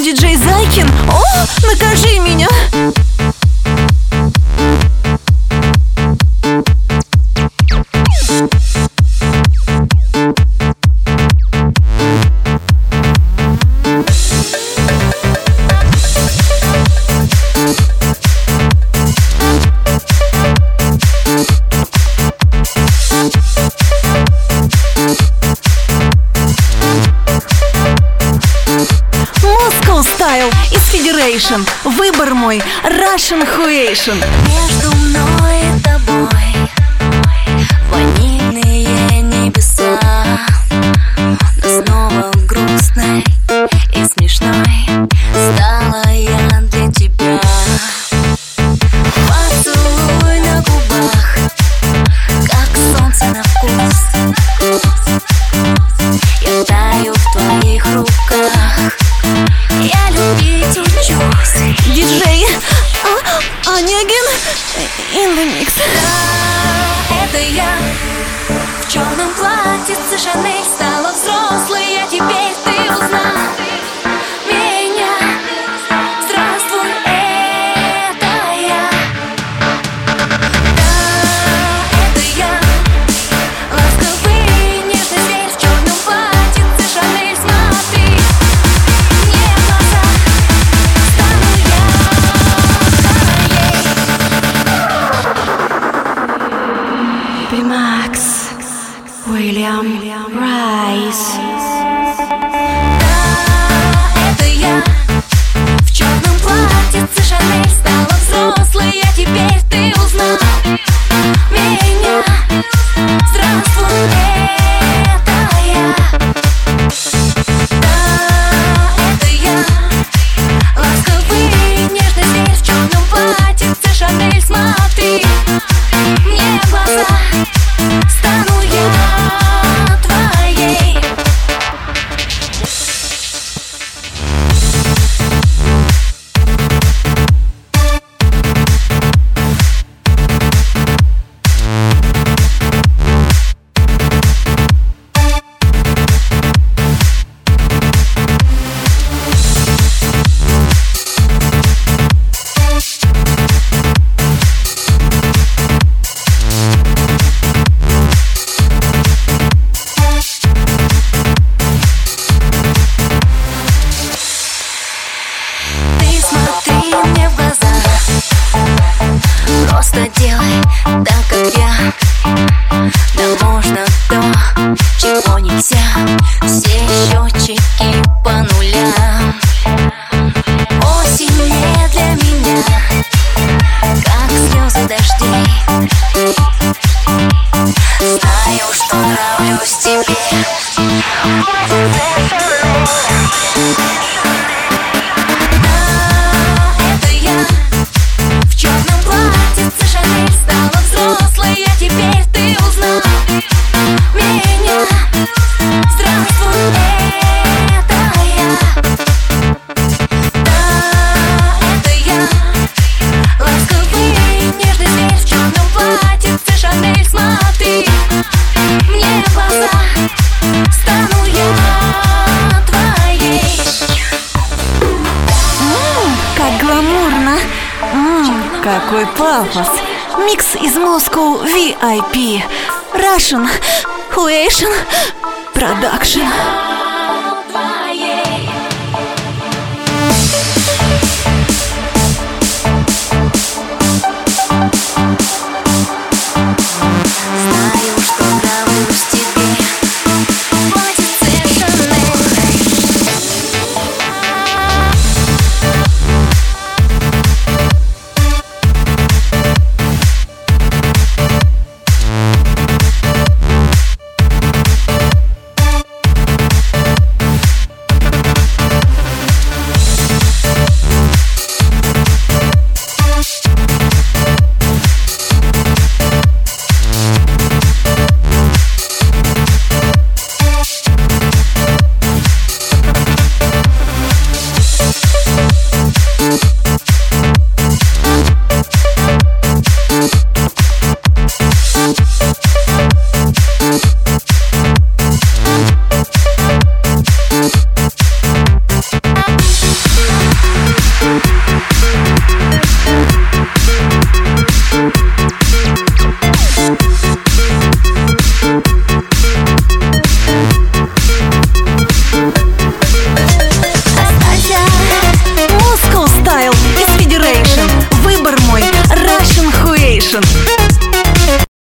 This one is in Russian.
Диджей Зайкин, о, накажи меня! Moscow Style из Federation. Выбор мой Russian Huation. Между мной и тобой ванильные небеса, но снова грустной и смешной стала я для тебя. Поцелуй на губах, как солнце на вкус. Я таю в твоих руках, я любить учусь. Диджей Онегин in the mix. Да, это я в черном платьице Шанель стала взрослой, а теперь ты узнал меня. Здравствуй, это я. Да, это я, ласковый нежный зверь в черном платьице Шанель. Смотри мне в глаза, стану я твоей. Макс Уильям Райс. Да, это я в черном платьице Шанель стала взрослой, а теперь ты узнал меня. Здравствуй, это я. Да, это я, ласковый нежный зверь в черном платьице Шанель. Смотри мне в глаза, стану я твоей. Смотри мне в глаза, просто делай так, как я. Да можно то, чего нельзя. Все счетчики по нулям. Осень не для меня, как слезы дождей. Знаю, что нравлюсь тебе. Какой пафос! Микс из Moscow VIP Russian Huation Production.